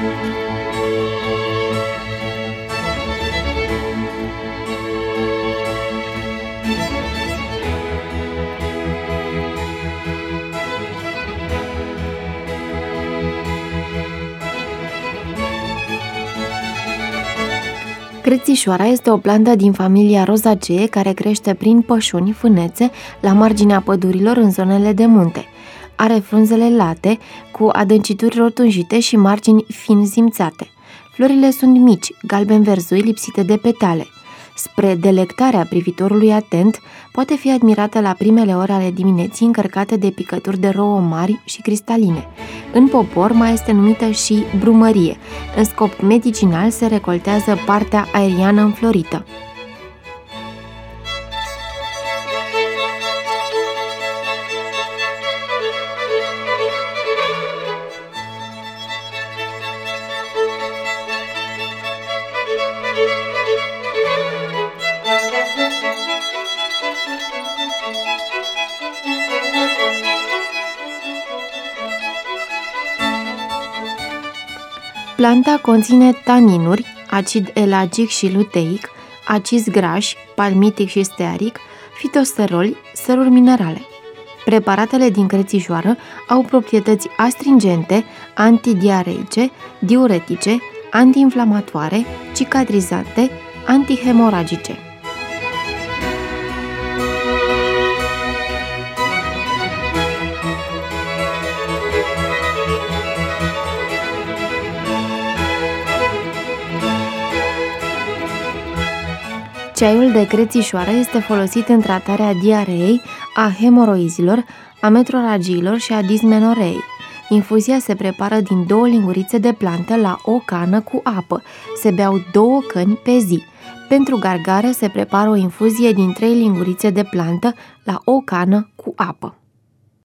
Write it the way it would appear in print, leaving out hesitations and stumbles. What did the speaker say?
Crețișoara este o plantă din familia Rosaceae care crește prin pășuni, fânețe, la marginea pădurilor în zonele de munte. Are frunzele late, cu adâncituri rotunjite și margini fin simțate. Florile sunt mici, galben-verzui, lipsite de petale. Spre delectarea privitorului atent, poate fi admirată la primele ore ale dimineții încărcată de picături de rouă mari și cristaline. În popor mai este numită și brumărie. În scop medicinal se recoltează partea aeriană înflorită. Planta conține taninuri, acid elagic și luteic, acizi grași, palmitic și stearic, fitosteroli, săruri minerale. Preparatele din crețișoară au proprietăți astringente, antidiareice, diuretice, antiinflamatoare, cicatrizante, antihemoragice. Ceaiul de crețișoară este folosit în tratarea diareei, a hemoroizilor, a metroragiilor și a dismenoreei. Infuzia se prepară din 2 lingurițe de plantă la o cană cu apă. Se beau 2 căni pe zi. Pentru gargare se prepară o infuzie din 3 lingurițe de plantă la o cană cu apă.